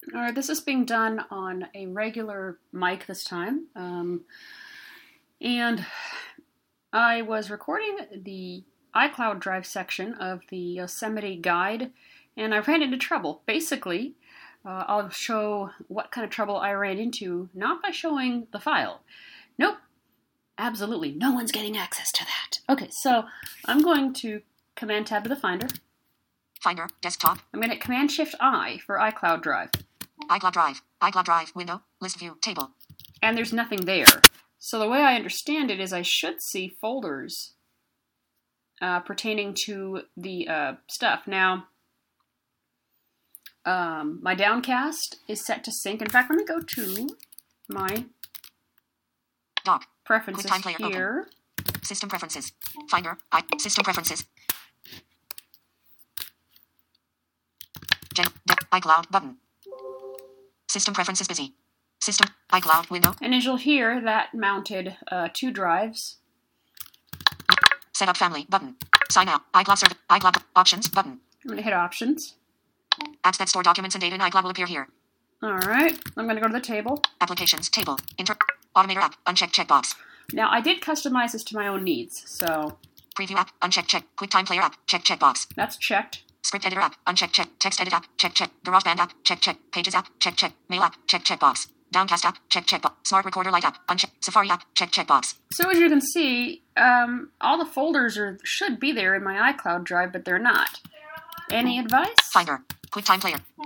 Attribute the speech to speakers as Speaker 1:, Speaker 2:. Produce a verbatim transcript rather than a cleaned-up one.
Speaker 1: All right, this is being done on a regular mic this time. Um, and I was recording the iCloud Drive section of the Yosemite guide, and I ran into trouble. Basically, uh, I'll show what kind of trouble I ran into, not by showing the file. Nope, absolutely, no one's getting access to that. Okay, so I'm going to Command Tab to the Finder.
Speaker 2: Finder, desktop.
Speaker 1: I'm going to Command Shift I for iCloud Drive.
Speaker 2: iCloud Drive, iCloud Drive, window, list view, table.
Speaker 1: And there's nothing there. So the way I understand it is I should see folders uh, pertaining to the uh, stuff. Now, um, my Downcast is set to sync. In fact, let me go to my
Speaker 2: Dock.
Speaker 1: preferences
Speaker 2: QuickTime Player
Speaker 1: here.
Speaker 2: Open. System preferences. Finder, I, system preferences. Gen, de, iCloud button. System preferences busy. System, iCloud window.
Speaker 1: And as you'll hear, that mounted uh, two drives.
Speaker 2: Set up family button. Sign out. iCloud service. iCloud options button.
Speaker 1: I'm going to hit Options.
Speaker 2: Apps that store documents and data in iCloud will appear here.
Speaker 1: All right. I'm going to go to the table.
Speaker 2: Applications table. Inter. Automator app. Uncheck checkbox.
Speaker 1: Now, I did customize this to my own needs, so
Speaker 2: Preview app. Uncheck check. QuickTime Player app. Check checkbox.
Speaker 1: that's checked.
Speaker 2: Script editor app. Uncheck check. Text edit app. Check check. GarageBand app. Check check. Pages app. Check check. Mail app. Check checkbox. Downcast app. Check checkbox. Smart Recorder Lite app. Uncheck. Safari app. Check checkbox.
Speaker 1: So as you can see, um, all the folders are should be there in my iCloud Drive, but they're not. Any advice?
Speaker 2: Finder. QuickTime Player.